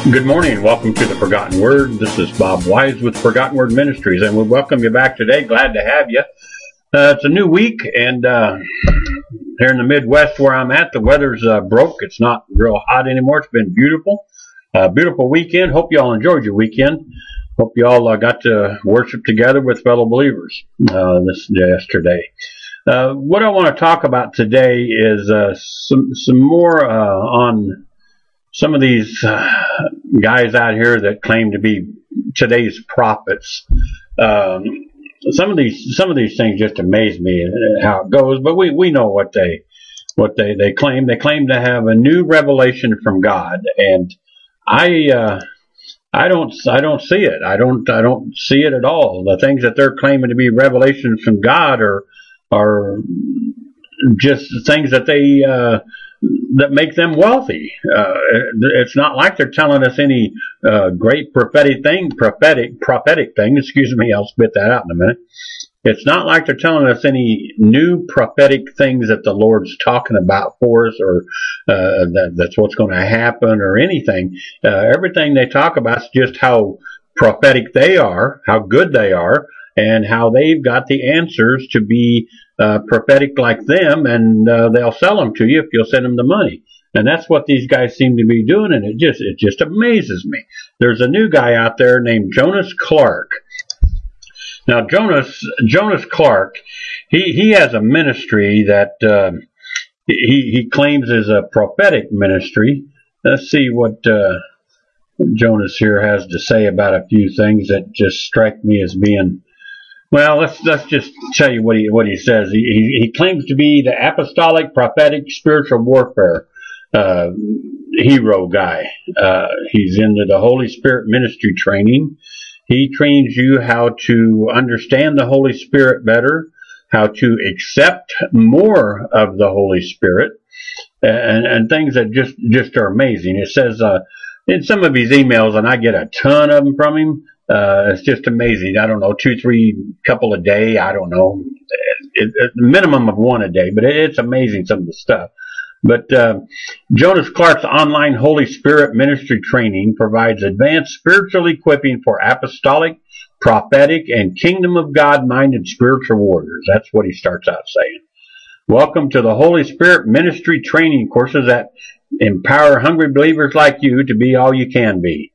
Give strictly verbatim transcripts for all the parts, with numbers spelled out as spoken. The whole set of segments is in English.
Good morning. Welcome to the Forgotten Word. This is Bob Wise with Forgotten Word Ministries, and we welcome you back today. Glad to have you. Uh, it's a new week, and uh, here in the Midwest where I'm at, the weather's uh, broke. It's not real hot anymore. It's been beautiful. Uh, beautiful weekend. Hope you all enjoyed your weekend. Hope you all uh, got to worship together with fellow believers uh, this yesterday. Uh, what I want to talk about today is uh, some some more uh, on some of these uh, guys out here that claim to be today's prophets. Um, some of these some of these things just amaze me how it goes. But we, we know what they what they, they claim. They claim to have a new revelation from God, and I uh, I don't I don't see it. I don't I don't see it at all. The things that they're claiming to be revelations from God are are just things that they uh, that make them wealthy. Uh, it's not like they're telling us any uh, great prophetic thing, prophetic prophetic thing. Excuse me, I'll spit that out in a minute. It's not like they're telling us any new prophetic things that the Lord's talking about for us, or uh, that, that's what's going to happen, or anything. Uh, everything they talk about is just how prophetic they are, how good they are, and how they've got the answers to be uh, prophetic like them, and uh, they'll sell them to you if you'll send them the money. And that's what these guys seem to be doing, and it just it just amazes me. There's a new guy out there named Jonas Clark. Now, Jonas Jonas Clark, he he has a ministry that uh, he he claims is a prophetic ministry. Let's see what uh, Jonas here has to say about a few things that just strike me as being. Well, let's let's just tell you what he what he says. He he, he claims to be the apostolic, prophetic, spiritual warfare uh, hero guy. Uh, he's into the Holy Spirit ministry training. He trains you how to understand the Holy Spirit better, how to accept more of the Holy Spirit, and and things that just just are amazing. It says uh, in some of his emails, and I get a ton of them from him. Uh, it's just amazing. I don't know, two, three, couple a day. I don't know, it, it, minimum of one a day, but it, it's amazing some of the stuff. But uh, Jonas Clark's online Holy Spirit ministry training provides advanced spiritual equipping for apostolic, prophetic, and kingdom of God minded spiritual warriors. That's what he starts out saying. Welcome to the Holy Spirit ministry training courses that empower hungry believers like you to be all you can be.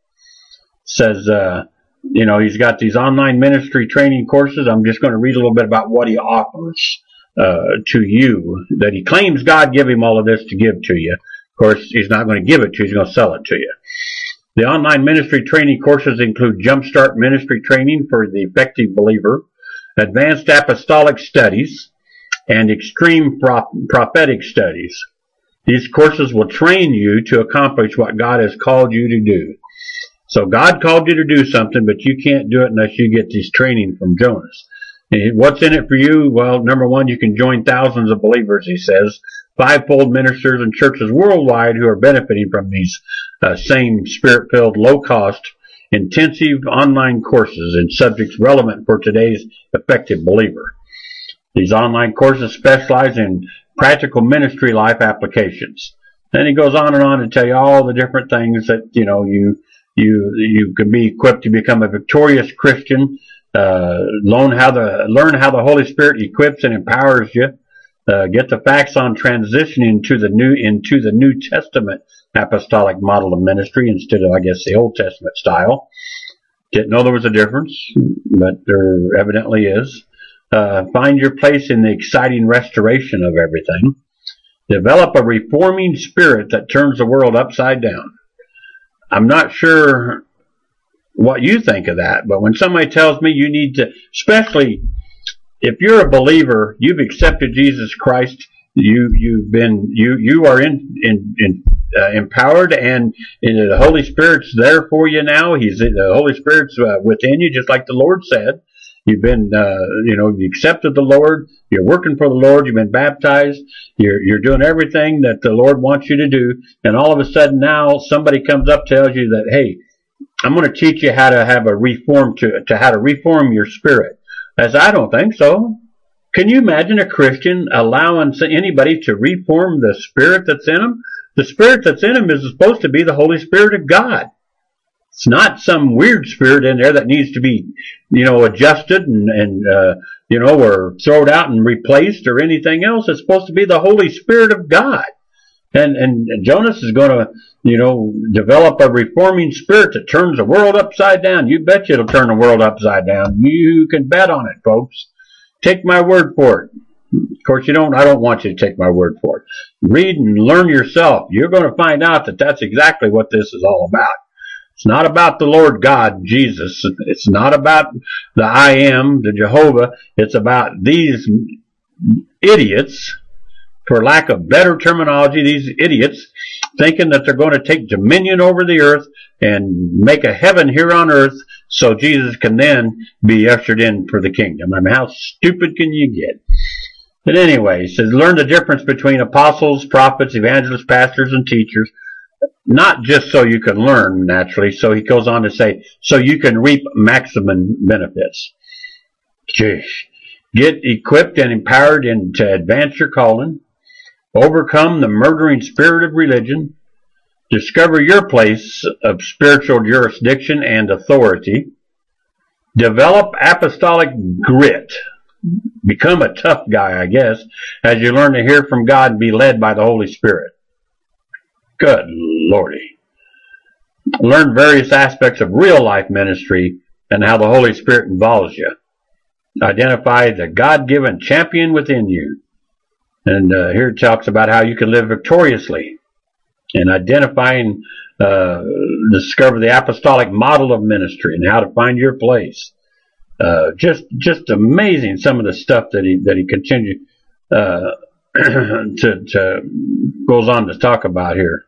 Says, uh, you know, he's got these online ministry training courses. I'm just going to read a little bit about what he offers uh, to you, that he claims God gave him all of this to give to you. Of course, he's not going to give it to you. He's going to sell it to you. The online ministry training courses include Jumpstart Ministry Training for the Effective Believer, Advanced Apostolic Studies, and Extreme Prophetic Studies. These courses will train you to accomplish what God has called you to do. So God called you to do something, but you can't do it unless you get this training from Jonas. And what's in it for you? Well, number one, you can join thousands of believers, he says, fivefold ministers and churches worldwide who are benefiting from these uh, same spirit-filled, low-cost, intensive online courses in subjects relevant for today's effective believer. These online courses specialize in practical ministry life applications. Then he goes on and on to tell you all the different things that, you know, you You you can be equipped to become a victorious Christian. Uh, learn how the learn how the Holy Spirit equips and empowers you. Uh, get the facts on transitioning to the new into the New Testament apostolic model of ministry instead of, I guess, the Old Testament style. Didn't know there was a difference, but there evidently is. Uh, find your place in the exciting restoration of everything. Develop a reforming spirit that turns the world upside down. I'm not sure what you think of that, but when somebody tells me you need to, especially if you're a believer, you've accepted Jesus Christ, you you've been you you are in in, in uh, empowered, and, and the Holy Spirit's there for you now. He's the Holy Spirit's uh, within you, just like the Lord said. You've been, uh, you know, you accepted the Lord. You're working for the Lord. You've been baptized. You're, you're doing everything that the Lord wants you to do. And all of a sudden now somebody comes up, tells you that, hey, I'm going to teach you how to have a reform to, to how to reform your spirit. As I don't think so. Can you imagine a Christian allowing anybody to reform the spirit that's in them? The spirit that's in them is supposed to be the Holy Spirit of God. It's not some weird spirit in there that needs to be, you know, adjusted and, and uh, you know, or thrown out and replaced or anything else. It's supposed to be the Holy Spirit of God. And, and, and Jonas is going to, you know, develop a reforming spirit that turns the world upside down. You bet you it'll turn the world upside down. You can bet on it, folks. Take my word for it. Of course, you don't. I don't want you to take my word for it. Read and learn yourself. You're going to find out that that's exactly what this is all about. It's not about the Lord God, Jesus. It's not about the I Am, the Jehovah. It's about these idiots, for lack of better terminology, these idiots thinking that they're going to take dominion over the earth and make a heaven here on earth so Jesus can then be ushered in for the kingdom. I mean, how stupid can you get? But anyway, he says, learn the difference between apostles, prophets, evangelists, pastors, and teachers. Not just so you can learn, naturally. So he goes on to say, so you can reap maximum benefits. Jeez. Get equipped and empowered in, to advance your calling. Overcome the murdering spirit of religion. Discover your place of spiritual jurisdiction and authority. Develop apostolic grit. Become a tough guy, I guess, as you learn to hear from God and be led by the Holy Spirit. Good Lordy. Learn various aspects of real life ministry and how the Holy Spirit involves you. Identify the God-given champion within you. And uh, here it talks about how you can live victoriously. And identifying, uh, discover the apostolic model of ministry and how to find your place. Uh, just, just amazing some of the stuff that he, that he continued, uh, to, to, goes on to talk about here.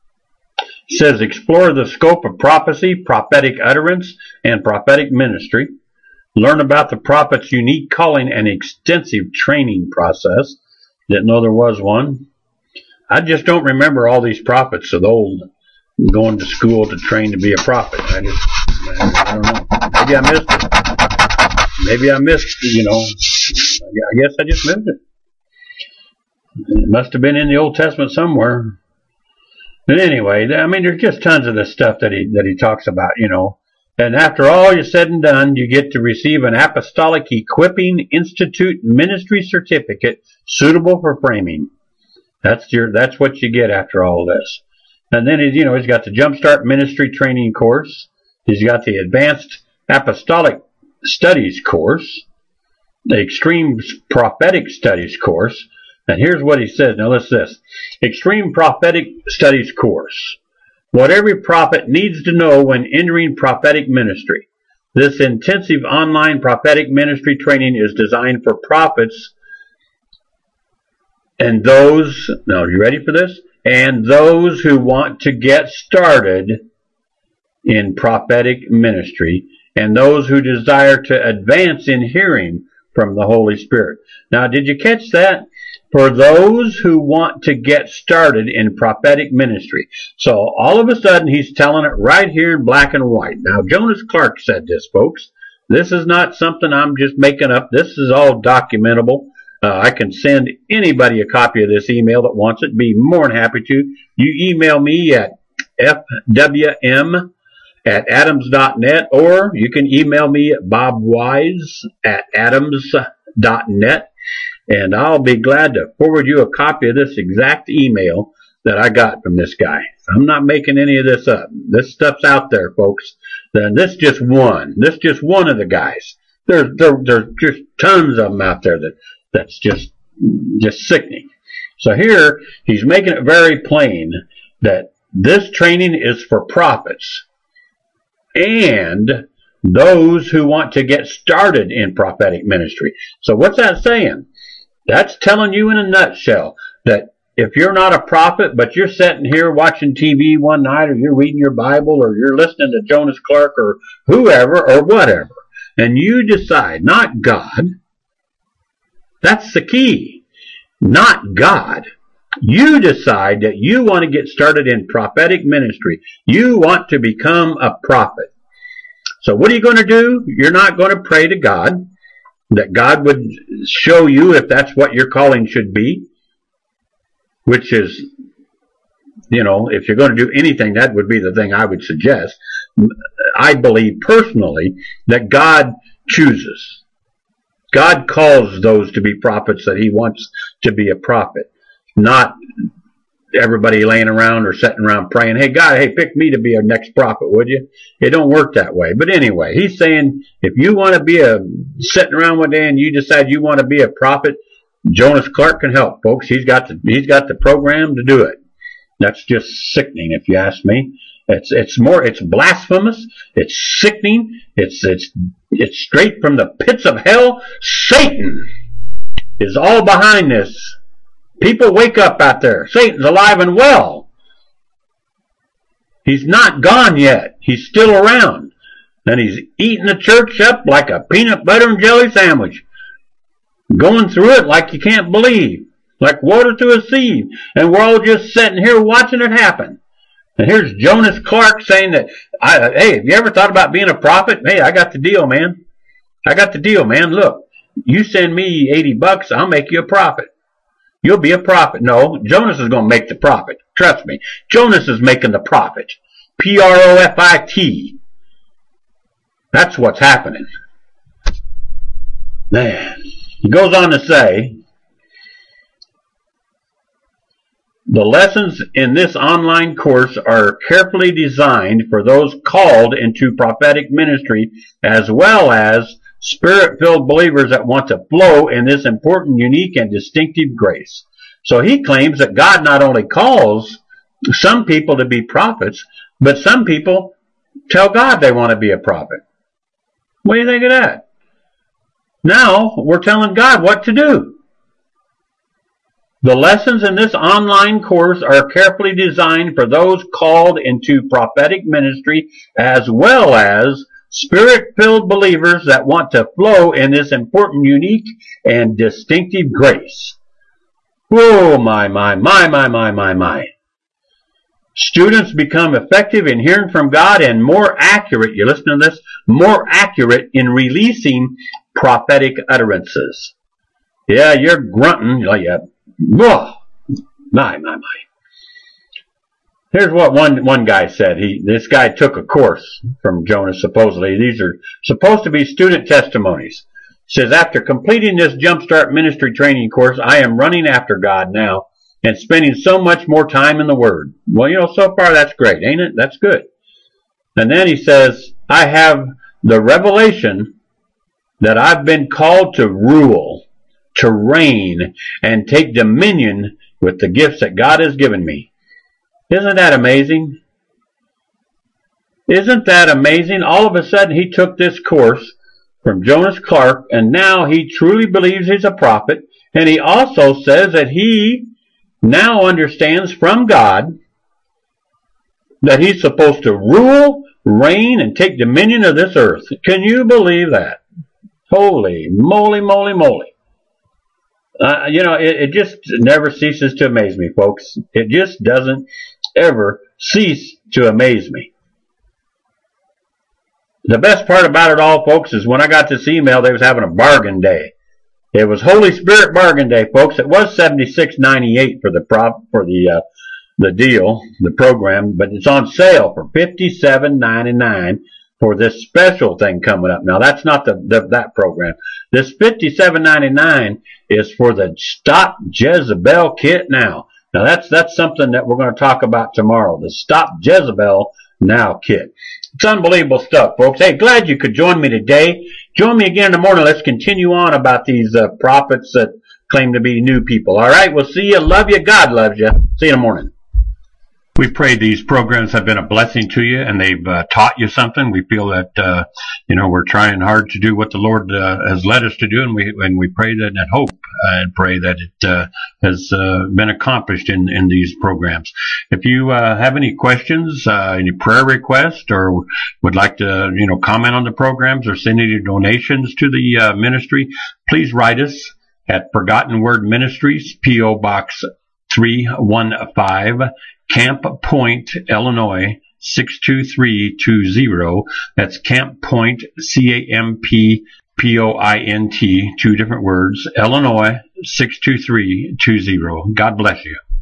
It says, explore the scope of prophecy, prophetic utterance, and prophetic ministry. Learn about the prophet's unique calling and extensive training process. Didn't know there was one. I just don't remember all these prophets of old going to school to train to be a prophet. I just, I don't know. Maybe I missed it. Maybe I missed, you know, I guess I just missed it. It must have been in the Old Testament somewhere. But anyway, I mean, there's just tons of the stuff that he, that he talks about, you know. And after all is said and done, you get to receive an Apostolic Equipping Institute Ministry Certificate suitable for framing. That's your, that's what you get after all this. And then he's, you know, he's got the Jumpstart Ministry Training course. He's got the Advanced Apostolic Studies course, the Extreme Prophetic Studies course. And here's what he says. Now listen to this. Extreme Prophetic Studies course. What every prophet needs to know when entering prophetic ministry. This intensive online prophetic ministry training is designed for prophets and those, now are you ready for this? And those who want to get started in prophetic ministry, and those who desire to advance in hearing from the Holy Spirit. Now, did you catch that? For those who want to get started in prophetic ministry. So, all of a sudden, he's telling it right here in black and white. Now, Jonas Clark said this, folks. This is not something I'm just making up. This is all documentable. Uh, I can send anybody a copy of this email that wants it. Be more than happy to. You email me at f w m at adams dot net, or you can email me at bob wise at adams dot net, and I'll be glad to forward you a copy of this exact email that I got from this guy. I'm not making any of this up. This stuff's out there, folks. Then this just one. This just one of the guys. There's there, there's just tons of them out there that that's just just sickening. So here he's making it very plain that this training is for prophets and those who want to get started in prophetic ministry. So what's that saying? That's telling you in a nutshell that if you're not a prophet, but you're sitting here watching T V one night, or you're reading your Bible, or you're listening to Jonas Clark, or whoever, or whatever, and you decide, not God, that's the key, not God. You decide that you want to get started in prophetic ministry. You want to become a prophet. So what are you going to do? You're not going to pray to God that God would show you if that's what your calling should be, which is, you know, if you're going to do anything, that would be the thing I would suggest. I believe personally that God chooses. God calls those to be prophets that he wants to be a prophet, not everybody laying around or sitting around praying, hey, God, hey, pick me to be our next prophet, would you? It don't work that way. But anyway, he's saying if you want to be a sitting around one day and you decide you want to be a prophet, Jonas Clark can help, folks. He's got the, he's got the program to do it. That's just sickening, if you ask me. It's it's more it's blasphemous. It's sickening. It's it's it's straight from the pits of hell. Satan is all behind this. People, wake up out there. Satan's alive and well. He's not gone yet. He's still around. And he's eating the church up like a peanut butter and jelly sandwich. Going through it like you can't believe. Like water through a sieve. And we're all just sitting here watching it happen. And here's Jonas Clark saying that, I, hey, have you ever thought about being a prophet? Hey, I got the deal, man. I got the deal, man. Look, you send me eighty bucks, I'll make you a prophet. You'll be a prophet. No, Jonas is going to make the prophet. Trust me. Jonas is making the prophet. P R O F I T. That's what's happening. Man. He goes on to say, the lessons in this online course are carefully designed for those called into prophetic ministry as well as Spirit-filled believers that want to flow in this important, unique, and distinctive grace. So he claims that God not only calls some people to be prophets, but some people tell God they want to be a prophet. What do you think of that? Now we're telling God what to do. The lessons in this online course are carefully designed for those called into prophetic ministry as well as Spirit-filled believers that want to flow in this important, unique, and distinctive grace. Oh, my, my, my, my, my, my, my. Students become effective in hearing from God and more accurate, you listen to this, more accurate in releasing prophetic utterances. Yeah, you're grunting. Oh, yeah. Oh, my, my, my. Here's what one one guy said. He this guy took a course from Jonas, supposedly. These are supposed to be student testimonies. He says, after completing this Jumpstart Ministry training course, I am running after God now and spending so much more time in the Word. Well, you know, so far that's great, ain't it? That's good. And then he says, I have the revelation that I've been called to rule, to reign, and take dominion with the gifts that God has given me. Isn't that amazing? Isn't that amazing? All of a sudden he took this course from Jonas Clark and now he truly believes he's a prophet, and he also says that he now understands from God that he's supposed to rule, reign, and take dominion of this earth. Can you believe that? Holy moly, moly, moly. Uh, you know, it, it just never ceases to amaze me, folks. It just doesn't ever cease to amaze me. The best part about it all, folks, is when I got this email, they was having a bargain day. It was Holy Spirit bargain day, folks. It was seventy-six ninety-eight for the prop for the uh, the deal, the program, but it's on sale for fifty-seven ninety-nine for this special thing coming up. Now that's not the, the that program. This fifty-seven ninety-nine is for the Stop Jezebel kit now. Now that's that's something that we're going to talk about tomorrow. The Stop Jezebel Now kit. It's unbelievable stuff, folks. Hey, glad you could join me today. Join me again in the morning. Let's continue on about these uh, prophets that claim to be new people. All right, we'll see you. Love you. God loves you. See you in the morning. We pray these programs have been a blessing to you and they've uh, taught you something. We feel that, uh, you know, we're trying hard to do what the Lord uh, has led us to do, and we and we pray that and hope uh, and pray that it uh, has uh, been accomplished in, in these programs. If you uh, have any questions, uh, any prayer requests, or would like to, you know, comment on the programs or send any donations to the uh, ministry, please write us at Forgotten Word Ministries, P O Box three one five, Camp Point, Illinois, six two three two zero. That's Camp Point, C A M P P O I N T, two different words, Illinois, six two three two zero. God bless you.